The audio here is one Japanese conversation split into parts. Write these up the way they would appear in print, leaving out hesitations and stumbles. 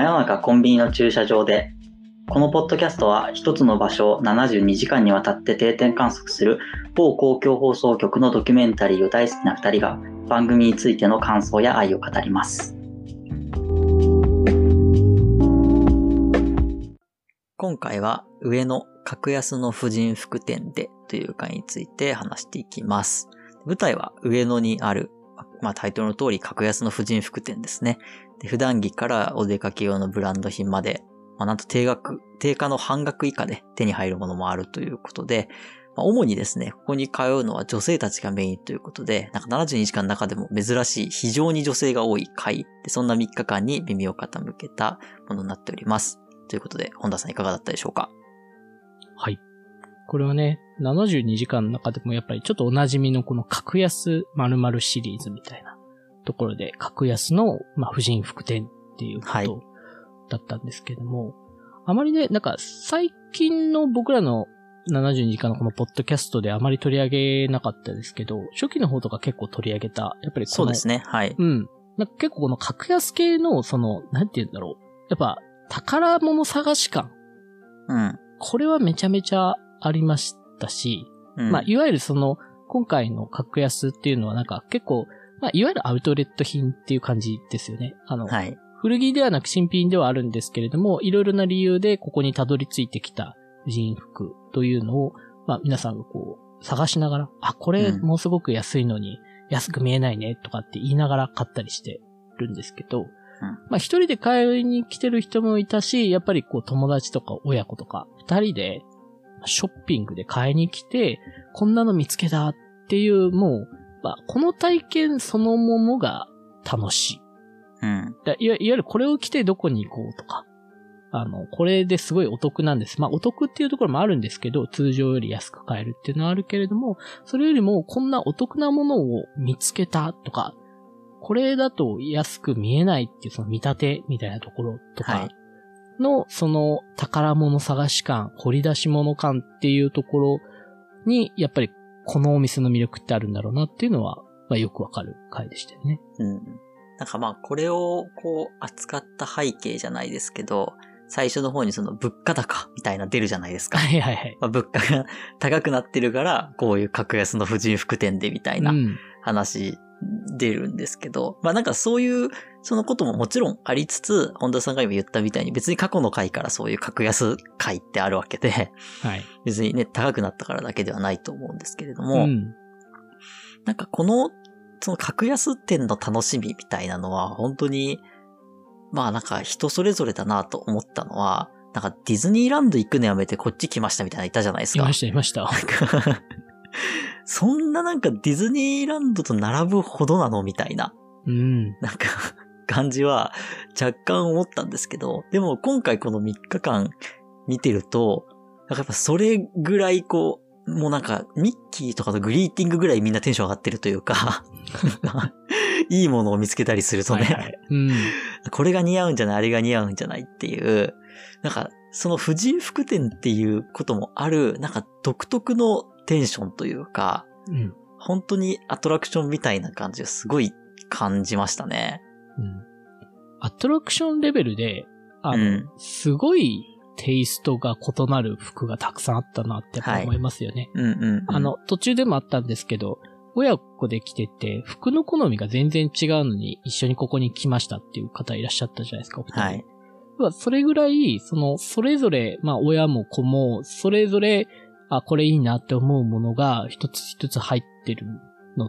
真夜中コンビニの駐車場で。このポッドキャストは一つの場所を72時間にわたって定点観測する某公共放送局のドキュメンタリーを大好きな2人が番組についての感想や愛を語ります。今回は上野格安の婦人服店でという回について話していきます。舞台は上野にある、タイトルの通り格安の婦人服店ですね。で、普段着からお出かけ用のブランド品まで、なんと定価の半額以下で手に入るものもあるということで、主にですね、ここに通うのは女性たちがメインということで、72時間の中でも珍しい非常に女性が多い回で、そんな3日間に耳を傾けたものになっております。ということで、本田さんいかがだったでしょうか？ はい。これはね、72時間の中でもやっぱりちょっとお馴染みのこの格安〇〇シリーズみたいなところで、格安の、婦人服店っていうことだったんですけども、あまりね、最近の僕らの72時間のこのポッドキャストであまり取り上げなかったですけど、初期の方とか結構取り上げた、やっぱりそうですね、はい。 結構この格安系の、なんて言うんだろう。やっぱ、宝物探し感。これはめちゃめちゃありましたし、いわゆる今回の格安っていうのは結構、いわゆるアウトレット品っていう感じですよね。 はい。 古着ではなく新品ではあるんですけれども、いろいろな理由でここにたどり着いてきた婦人服というのを、皆さんが探しながら、これもうすごく安いのに安く見えないねとかって言いながら買ったりしてるんですけど、一人で買いに来てる人もいたし、やっぱり友達とか親子とか二人でショッピングで買いに来て、こんなの見つけたっていう、もう、この体験そのものが楽しい。いわゆるこれを着てどこに行こうとか、これですごいお得なんです。お得っていうところもあるんですけど、通常より安く買えるっていうのはあるけれども、それよりもこんなお得なものを見つけたとか、これだと安く見えないっていう見立てみたいなところとかの、宝物探し感、掘り出し物感っていうところに、やっぱりこのお店の魅力ってあるんだろうなっていうのは、よくわかる回でしたよね。 これを扱った背景じゃないですけど、最初の方に物価高みたいな出るじゃないですか。 はいはいはい。 物価が高くなってるから、こういう格安の婦人服店でみたいな話出るんですけど、そういう、そのことももちろんありつつ、本田さんが今言ったみたいに別に過去の回からそういう格安回ってあるわけで、 はい。 別にね、高くなったからだけではないと思うんですけれども、この、格安店の楽しみみたいなのは本当に、人それぞれだなと思ったのは、ディズニーランド行くのやめてこっち来ましたみたいなのいたじゃないですか。 いました。 そんなディズニーランドと並ぶほどなのみたいな。感じは若干思ったんですけど、でも今回この3日間見てると、やっぱそれぐらいもうミッキーとかのグリーティングぐらいみんなテンション上がってるというか、いいものを見つけたりするとね、これが似合うんじゃない、あれが似合うんじゃないっていう、その婦人服店っていうこともある、独特のテンションというか、本当にアトラクションみたいな感じをすごい感じましたね。 アトラクションレベルで、すごいテイストが異なる服がたくさんあったなってやっぱ思いますよね。途中でもあったんですけど、親子で来てて、服の好みが全然違うのに一緒にここに来ましたっていう方いらっしゃったじゃないですか、お二人。はい。それぐらい、それぞれ、親も子も、それぞれ、これいいなって思うものが一つ一つ入ってるのって、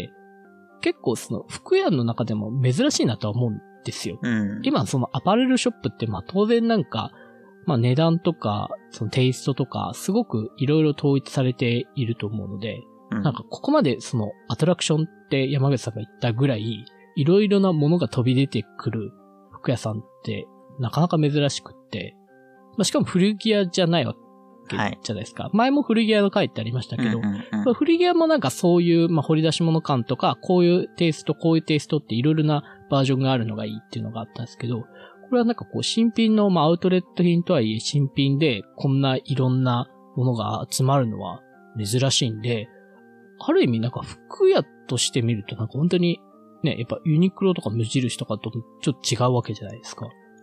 結構服屋の中でも珍しいなとは思うんですよ。今アパレルショップって当然値段とか、テイストとか、すごくいろいろ統一されていると思うので、ここまでアトラクションって山口さんが言ったぐらい、いろいろなものが飛び出てくる服屋さんってなかなか珍しくって、しかも古着屋じゃないわけじゃないですか。前も古着屋の回ってありましたけど、古着屋もそういう、掘り出し物感とか、こういうテイスト、こういうテイストっていろいろなバージョンがあるのがいいっていうのがあったんですけど、これは新品のアウトレット品とはいえ新品でこんないろんなものが集まるのは珍しいんで、ある意味服屋として見ると本当にね、やっぱユニクロとか無印とかとちょっと違うわけじゃないですか。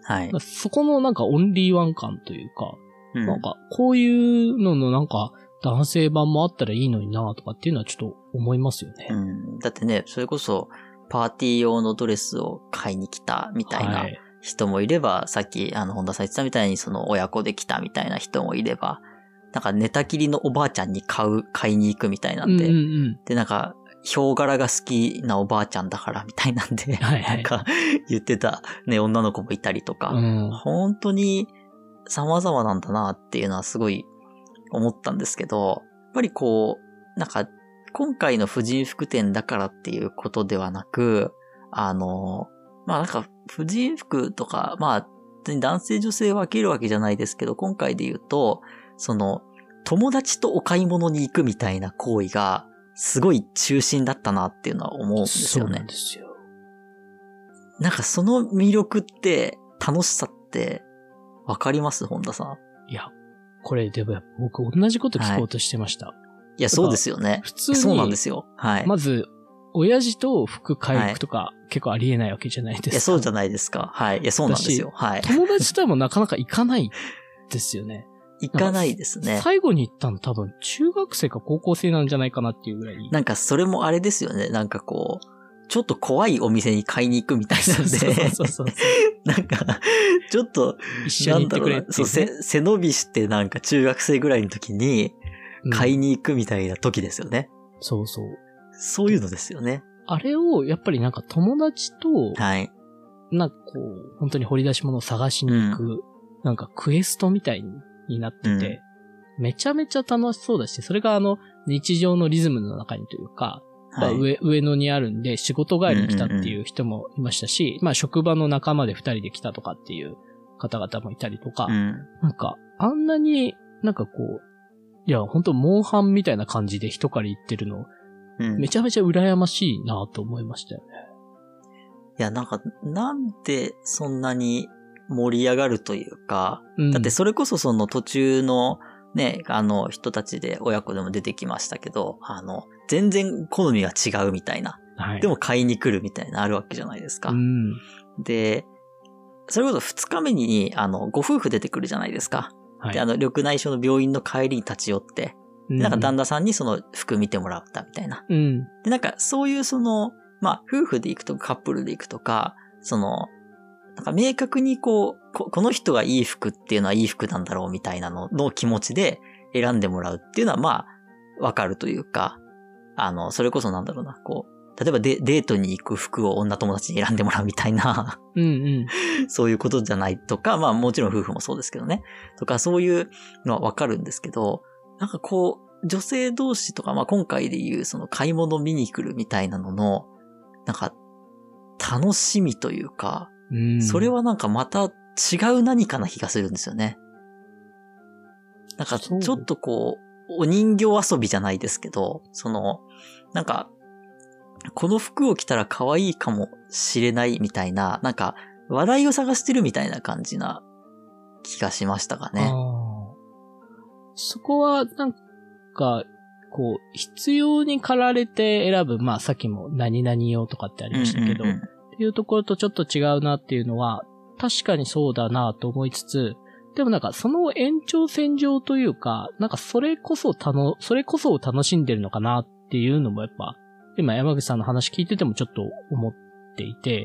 はい。 そこのなんかオンリーワン感というか、なんかこういうののなんか男性版もあったらいいのになとかっていうのはちょっと思いますよね。 だってね、それこそパーティー用のドレスを買いに来たみたいな人もいれば、さっき本田さん言ってたみたいにその親子で来たみたいな人もいれば、なんか寝たきりのおばあちゃんに買いに行くみたいなんで、でなんかヒョウ柄が好きなおばあちゃんだからみたいなんで、なんか言ってたね、女の子もいたりとか、本当に様々なんだなっていうのはすごい思ったんですけど、やっぱりこう、なんか今回の婦人服展だからっていうことではなく、まあなんか婦人服とか、まあ男性女性分けるわけじゃないですけど、今回で言うと、その友達とお買い物に行くみたいな行為がすごい中心だったなっていうのは思うんですよね。 そうなんですよ。 なんかその魅力って楽しさってわかります本田さん。 いや、これでも僕同じこと聞こうとしてました。はい、 いや、そうですよね。 普通に。 そうなんですよ。はい。 まず、親父と服買いに行くとか、結構ありえないわけじゃないですか。いや、そうじゃないですか。はい。いや、そうなんですよ。はい。 友達ともなかなか行かないですよね。 行かないですね。 最後に行ったの多分中学生か高校生なんじゃないかなっていうぐらい。 なんかそれもあれですよね。なんかこう、ちょっと怖いお店に買いに行くみたいなんで。そう。なんか、ちょっと、 一緒に行ってくれって、ね。 そう、背伸びしてなんか中学生ぐらいの時に買いに行くみたいな時ですよね。 そうそう。 そういうのですよね。 あれをやっぱりなんか友達と、 はい。 なんかこう、本当に掘り出し物を探しに行く、なんかクエストみたいになってて、めちゃめちゃ楽しそうだし、それが日常のリズムの中にというか、はい、上野にあるんで仕事帰りに来たっていう人もいましたし、まあ職場の仲間で2人で来たとかっていう方々もいたりとか、なんかあんなになんかこう、いや本当モンハンみたいな感じで人から言ってるの、めちゃめちゃ羨ましいなと思いましたよね。 いやなんかなんでそんなに盛り上がるというか、だってそれこそその途中のね、人たちで親子でも出てきましたけど、全然好みが違うみたいな。はい、でも買いに来るみたいなあるわけじゃないですか。で、それこそ2日目に、ご夫婦出てくるじゃないですか。はい、で、緑内障の病院の帰りに立ち寄って、なんか旦那さんにその服見てもらったみたいな。で、なんかそういうまあ、夫婦で行くとかカップルで行くとか、なんか明確にこの人がいい服っていうのはいい服なんだろうみたいなのの気持ちで選んでもらうっていうのはまあ、わかるというか、それこそなんだろうな、例えばデートに行く服を女友達に選んでもらうみたいな、そういうことじゃないとか、まあもちろん夫婦もそうですけどね、とかそういうのはわかるんですけど、なんか女性同士とか、まあ今回でいうその買い物見に来るみたいなのの、なんか楽しみというか、それはなんかまた違う何かな気がするんですよね。なんかちょっとお人形遊びじゃないですけど、なんか、この服を着たら可愛いかもしれないみたいな、なんか話題を探してるみたいな感じな気がしましたかね。 そこはなんか、必要に駆られて選ぶ、まあさっきも何々用とかってありましたけど、っていうところとちょっと違うなっていうのは、確かにそうだなと思いつつ、でもなんかその延長線上というか、なんかそれこそを楽しんでるのかなっていうのもやっぱ、今山口さんの話聞いててもちょっと思っていて、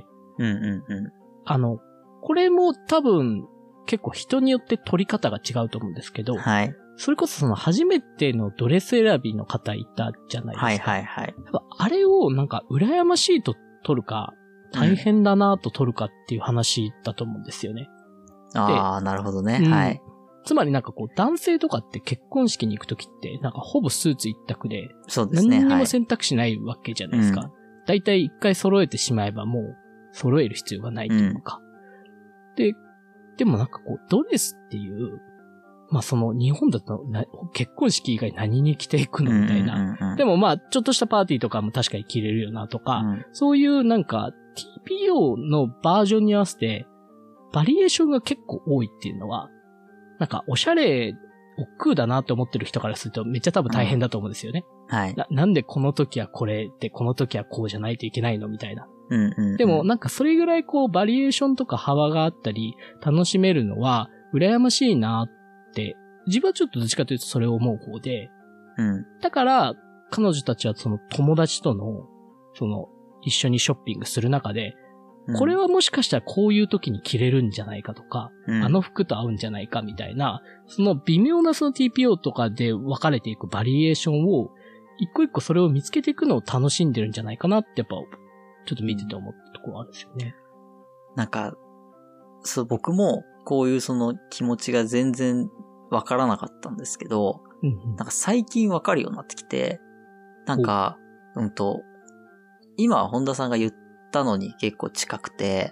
これも多分結構人によって取り方が違うと思うんですけど、はい。それこそ初めてのドレス選びの方いたじゃないですか。あれをなんか羨ましいと取るか、大変だなと取るかっていう話だと思うんですよね。 ああ、なるほどね。はい。 つまりなんか男性とかって結婚式に行くときって、なんかほぼスーツ一択で、 そうですね。 何にも選択肢ないわけじゃないですか。だいたい一回揃えてしまえばもう揃える必要がないというか。でもなんかドレスっていう、まあ日本だと結婚式以外何に着ていくのみたいな。でもまあちょっとしたパーティーとかも確かに着れるよなとか、そういうなんか TPO のバージョンに合わせてバリエーションが結構多いっていうのは、なんかおしゃれ億劫だなって思ってる人からするとめっちゃ多分大変だと思うんですよね。はい。なんでこの時はこれでこの時はこうじゃないといけないのみたいな。 でもなんかそれぐらいこうバリエーションとか幅があったり楽しめるのは羨ましいなって、自分はちょっとどっちかというとそれを思う方で、だから彼女たちはその友達とのその一緒にショッピングする中で、これはもしかしたらこういう時に着れるんじゃないかとか、あの服と合うんじゃないかみたいな、その微妙なその TPO とかで分かれていくバリエーションを、一個一個それを見つけていくのを楽しんでるんじゃないかなってやっぱ、ちょっと見てて思ったところあるんですよね。 なんか、僕もこういうその気持ちが全然分からなかったんですけど、なんか最近分かるようになってきて、なんか、今本田さんが言ったのに結構近くて、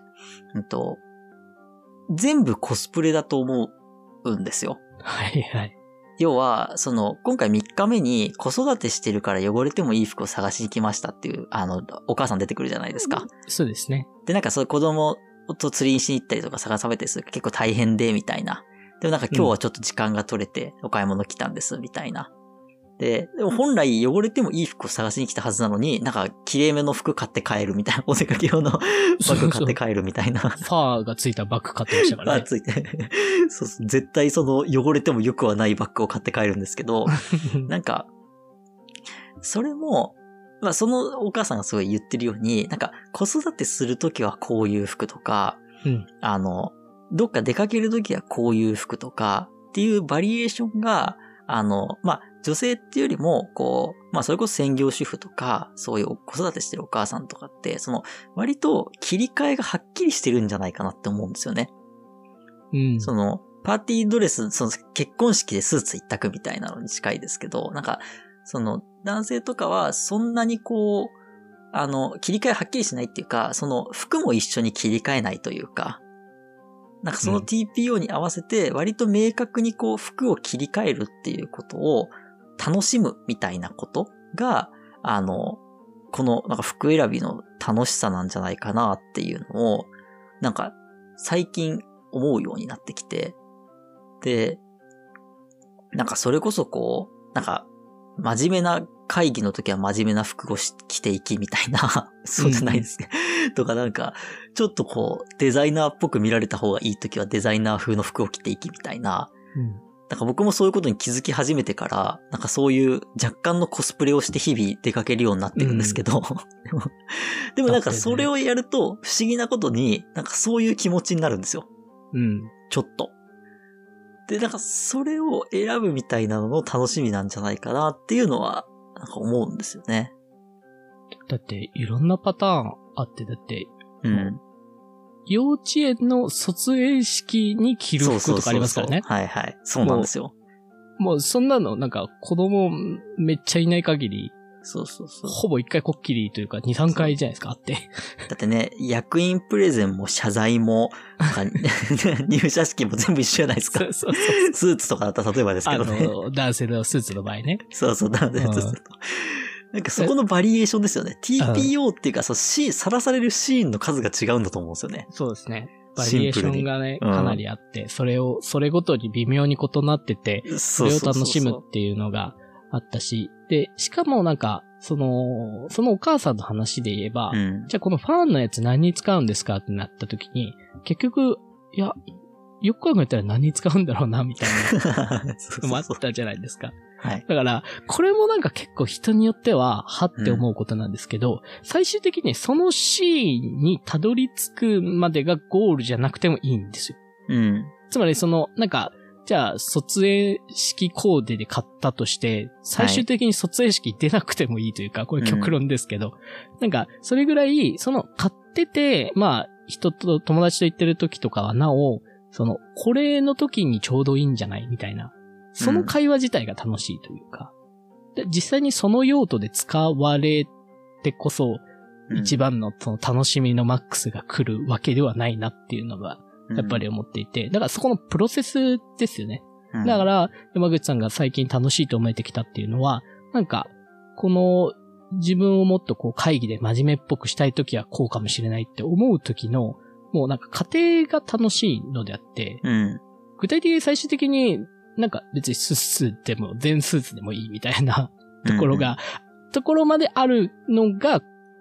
全部コスプレだと思うんですよ。 はいはい。 要は、今回3日目に子育てしてるから汚れてもいい服を探しに来ましたっていう、お母さん出てくるじゃないですか。 そうですね。 で、なんかそういう子供と釣りにしに行ったりとか探されたりする結構大変で、みたいな。でもなんか今日はちょっと時間が取れてお買い物来たんです、みたいな。でも本来汚れてもいい服を探しに来たはずなのに、なんか綺麗めの服買って帰るみたいな、お出かけ用のバッグ買って帰るみたいな。 ファーがついたバッグ買ってましたからね。 ファーついて。そうそう。絶対汚れても良くはないバッグを買って帰るんですけど、なんか、それも、まあそのお母さんがすごい言ってるように、なんか子育てするときはこういう服とか、どっか出かけるときはこういう服とかっていうバリエーションが、まあ、女性っていうよりも、まあ、それこそ専業主婦とか、そういう子育てしてるお母さんとかって、割と切り替えがはっきりしてるんじゃないかなって思うんですよね。パーティードレス、結婚式でスーツ一択みたいなのに近いですけど、なんか、男性とかはそんなに切り替えはっきりしないっていうか、服も一緒に切り替えないというか、なんかその TPO に合わせて割と明確に服を切り替えるっていうことを楽しむみたいなことが、このなんか服選びの楽しさなんじゃないかなっていうのを、なんか最近思うようになってきて、で、なんかそれこそなんか真面目な会議の時は真面目な服を着ていきみたいな、そうじゃないですね。とかなんか、ちょっとデザイナーっぽく見られた方がいい時はデザイナー風の服を着ていきみたいな。なんか僕もそういうことに気づき始めてから、なんかそういう若干のコスプレをして日々出かけるようになってるんですけど、でもなんかそれをやると不思議なことに、なんかそういう気持ちになるんですよ。ちょっと。で、なんかそれを選ぶみたいなのの楽しみなんじゃないかなっていうのは、なんか思うんですよね。 だっていろんなパターンあって、だって、幼稚園の卒園式に着る服とかありますからね。 はいはい。そうなんですよ。 もうそんなのなんか子供めっちゃいない限り、ほぼ一回こっきりというか2、3回じゃないですか、あって。だってね、役員プレゼンも謝罪も、入社式も全部一緒じゃないですか。スーツとかだったら例えばですけどね。 男性のスーツの場合ね。 男性のスーツと。なんかそこのバリエーションですよね。TPO っていうか、さらされるシーンの数が違うんだと思うんですよね。 そうですね。バリエーションがね、かなりあって、それごとに微妙に異なってて、それを楽しむっていうのがあったし、で、しかもなんか、そのお母さんの話で言えば、じゃあこのファンのやつ何に使うんですかってなった時に、結局、いや、よく考えたら何に使うんだろうな、みたいなのもあったじゃないですか。 はい。 だから、これもなんか結構人によっては、はって思うことなんですけど、最終的にそのシーンにたどり着くまでがゴールじゃなくてもいいんですよ。つまりなんか、じゃあ、卒園式コーデで買ったとして、最終的に卒園式出なくてもいいというか、これ極論ですけど、なんか、それぐらい、買ってて、まあ、友達と行ってる時とかはなお、これの時にちょうどいいんじゃないみたいな。その会話自体が楽しいというか。で実際にその用途で使われてこそ、一番の楽しみのマックスが来るわけではないなっていうのが、やっぱり思っていて。だからそこのプロセスですよね。だから、山口さんが最近楽しいと思えてきたっていうのは、なんか、自分をもっと会議で真面目っぽくしたいときはこうかもしれないって思うときの、もうなんか過程が楽しいのであって、具体的に最終的になんか別にスーツでも全スーツでもいいみたいなところまであるのが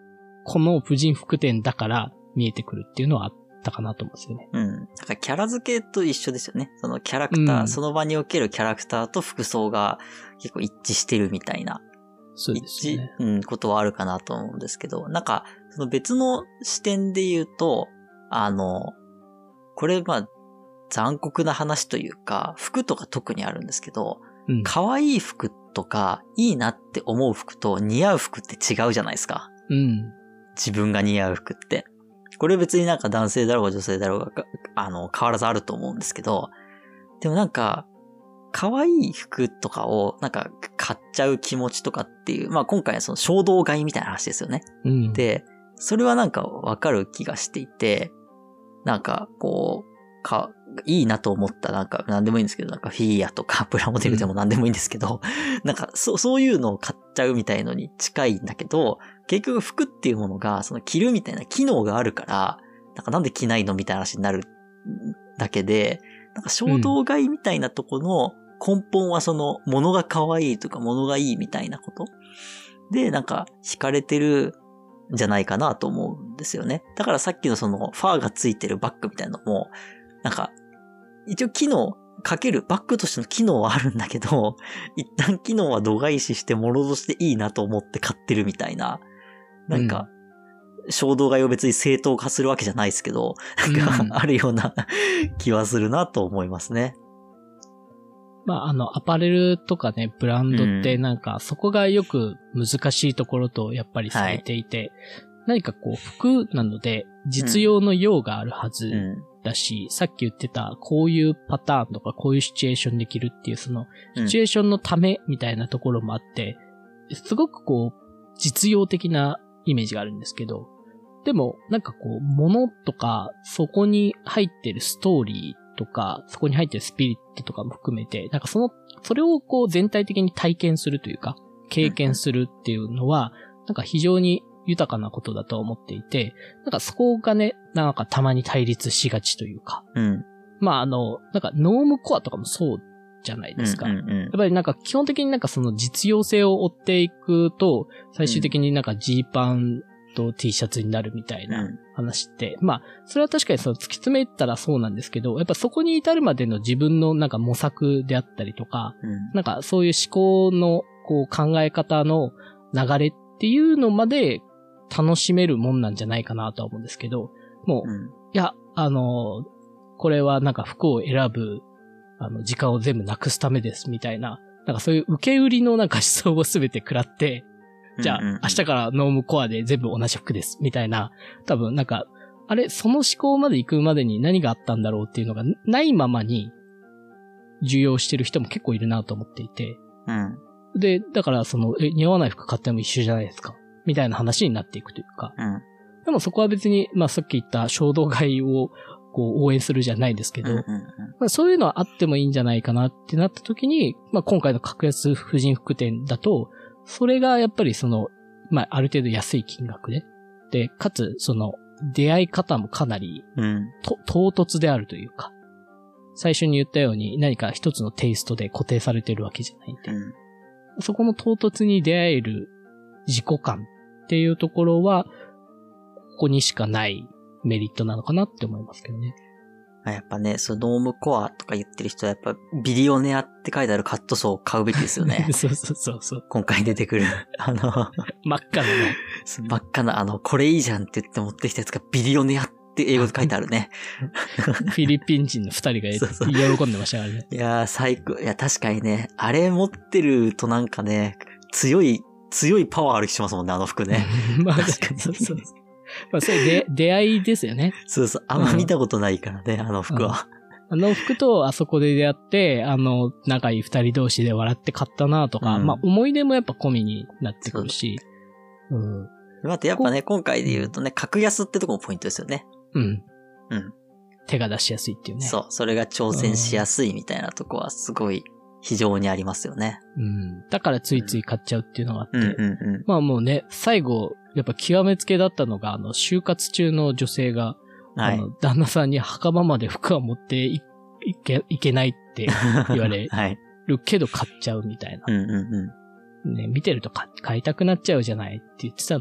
この婦人服店だから見えてくるっていうのはあったかなと思うんですよね。 うん。だからキャラ付けと一緒ですよね。そのキャラクター、その場におけるキャラクターと服装が結構一致してるみたいな。 そうですね。 ことはあるかなと思うんですけど、なんか、その別の視点で言うと、これ残酷な話というか、服とか特にあるんですけど、可愛い服とか、いいなって思う服と似合う服って違うじゃないですか。自分が似合う服って。これ別になんか男性だろうが女性だろうが、変わらずあると思うんですけど、でもなんか、可愛い服とかをなんか買っちゃう気持ちとかっていう、今回はその衝動買いみたいな話ですよね。で、それはなんかわかる気がしていて、なんかいいなと思ったなんか何でもいいんですけど、なんかフィギュアとかプラモデルでも何でもいいんですけど、なんかそういうのを買っちゃうみたいのに近いんだけど、結局服っていうものがその着るみたいな機能があるから、なんで着ないのみたいな話になるだけで、なんか衝動買いみたいなとこの根本はその物が可愛いとか物がいいみたいなことでなんか惹かれてるんじゃないかなと思うんですよね。だからさっきのそのファーがついてるバッグみたいなのもなんか一応機能かけるバッグとしての機能はあるんだけど、一旦機能は度外視して物としていいなと思って買ってるみたいな、なんか、衝動買いを別に正当化するわけじゃないですけど、なんかあるような気はするなと思いますね。 アパレルとかね、ブランドってなんか、そこがよく難しいところとやっぱりされていて、何か服なので、実用の用があるはずだし、さっき言ってた、こういうパターンとか、こういうシチュエーションできるっていう、その、シチュエーションのためみたいなところもあって、すごく実用的なイメージがあるんですけど、でも、なんか物とか、そこに入ってるストーリーとか、そこに入ってるスピリットとかも含めて、なんかそれを全体的に体験するというか、経験するっていうのは、なんか非常に豊かなことだと思っていて、なんかそこがね、なんかたまに対立しがちというか、なんかノームコアとかもそうじゃないですか。やっぱりなんか基本的になんかその実用性を追っていくと、最終的になんかジーパンと T シャツになるみたいな話って、それは確かに突き詰めたらそうなんですけど、やっぱそこに至るまでの自分のなんか模索であったりとか、なんかそういう思考の考え方の流れっていうのまで楽しめるもんなんじゃないかなとは思うんですけど、もう、いや、これはなんか服を選ぶ、時間を全部なくすためですみたいな、なんかそういう受け売りのなんか思想をすべて食らって、じゃあ、明日からノームコアで全部同じ服です、みたいな。多分、なんか、その思考まで行くまでに何があったんだろうっていうのがないままに、受容してる人も結構いるなと思っていて。で、だから、似合わない服買っても一緒じゃないですか。みたいな話になっていくというか。でもそこは別に、さっき言った衝動買いを、応援するじゃないですけど、そういうのはあってもいいんじゃないかなってなった時に、今回の格安婦人服店だと、それがやっぱりある程度安い金額で、かつ出会い方もかなり、唐突であるというか、最初に言ったように何か一つのテイストで固定されてるわけじゃないんで、そこの唐突に出会える自己感っていうところは、ここにしかないメリットなのかなって思いますけどね。 やっぱね、ノームコアとか言ってる人はやっぱビリオネアって書いてあるカットソーを買うべきですよね。 そう。 今回出てくる、 真っ赤なね。 真っ赤なこれいいじゃんって言って持ってきたやつがビリオネアって英語で書いてあるね。 フィリピン人の二人が喜んでましたからね。 いやー、最高。いや、確かにね、あれ持ってるとなんかね、強いパワーある気しますもんね、あの服ね。確かに。 そうそれ出会いですよね。 そう。あんま見たことないからね、あの服は。 あの服とあそこで出会って、仲いい二人同士で笑って買ったなとか、思い出もやっぱ込みになってくるし。 あとやっぱね、今回で言うとね、格安ってとこもポイントですよね。 手が出しやすいっていうね。 そう。それが挑戦しやすいみたいなとこはすごい非常にありますよね。 だからついつい買っちゃうっていうのがあって。もうね、最後、やっぱ極めつけだったのが、就活中の女性が、旦那さんに墓場まで服は持っていけないって言われるけど買っちゃうみたいな。ね、見てると買いたくなっちゃうじゃないって言ってたのは、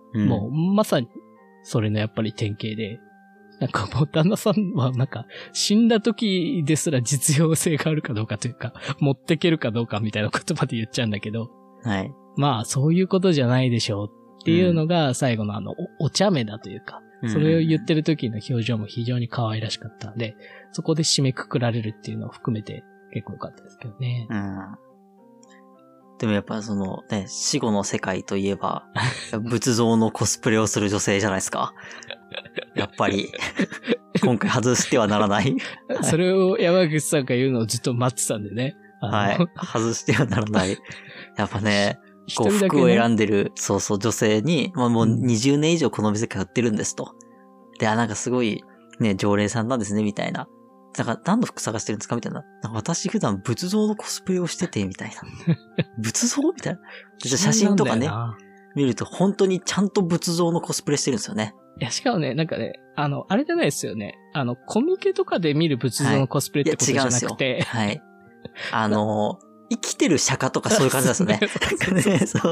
もうまさにそれのやっぱり典型で、なんかもう旦那さんはなんか死んだ時ですら実用性があるかどうかというか、持ってけるかどうかみたいな言葉で言っちゃうんだけど、 はい。 まあそういうことじゃないでしょうっていうのが最後のお茶目だというか、それを言ってる時の表情も非常に可愛らしかったんで、そこで締めくくられるっていうのを含めて結構良かったですけどね。 でもやっぱそのね、死後の世界といえば、仏像のコスプレをする女性じゃないですか。やっぱり、今回外してはならない。 それを山口さんが言うのをずっと待ってたんでね。 はい。外してはならない。やっぱね、こう服を選んでる、そうそう、女性に、まあもう20年以上この店通ってるんですと。で、なんかすごい、ね、常連さんなんですね、みたいな。だから何の服探してるんですかみたいな。なんか私普段仏像のコスプレをしてて、みたいな。仏像みたいな。写真とかね、見ると本当にちゃんと仏像のコスプレしてるんですよね。 いや、しかもね、なんかね、あれじゃないですよね。コミケとかで見る仏像のコスプレってことじゃなくて。 はい。生きてる釈迦とかそういう感じなんですよね。なんかね、そう。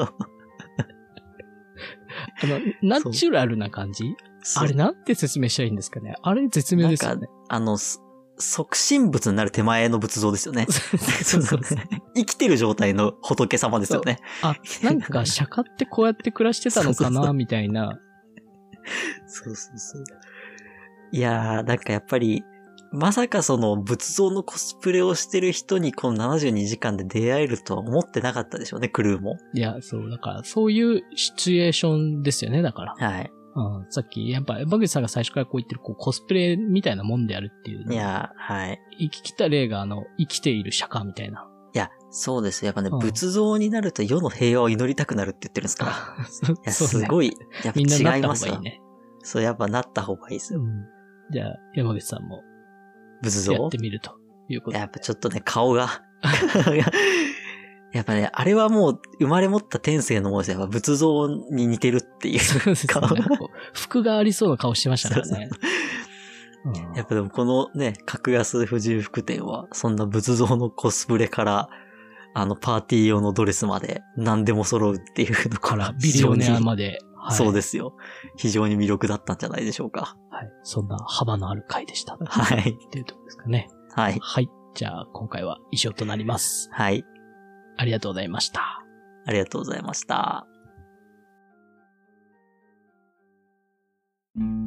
ナチュラルな感じ？あれなんて説明したらいいんですかね。あれ絶妙ですよね。 即身仏になる手前の仏像ですよね。そう生きてる状態の仏様ですよね。 なんか釈迦ってこうやって暮らしてたのかなみたいな。 そう。いやー、なんかやっぱり、まさかその仏像のコスプレをしてる人にこの72時間で出会えるとは思ってなかったでしょうね、クルーも。 いや、そう、だからそういうシチュエーションですよね、だから。 はい。 さっき、やっぱ、山口さんが最初からこう言ってる、コスプレみたいなもんであるっていう。 いや、はい。 生きた例が、生きている釈迦みたいな。 いや、そうです。やっぱね、仏像になると世の平和を祈りたくなるって言ってるんですから。いや、すごい、やっぱ違いますよね。そう、やっぱなった方がいいですよ。 じゃあ、山口さんも。 仏像やってみるということ。 やっぱちょっとね、顔が。やっぱね、あれはもう生まれ持った天性のものですよ。やっぱ仏像に似てるっていう顔が。 服がありそうな顔してましたからね。 やっぱでもこのね、格安婦人服店は、そんな仏像のコスプレから、パーティー用のドレスまで何でも揃うっていうのから、 ビリオネアまで。 はい、そうですよ。非常に魅力だったんじゃないでしょうか。 はい。そんな幅のある回でした。 はい。 っていうところですかね。 はい。 はい。じゃあ、今回は以上となります。 はい。 ありがとうございました。 ありがとうございました。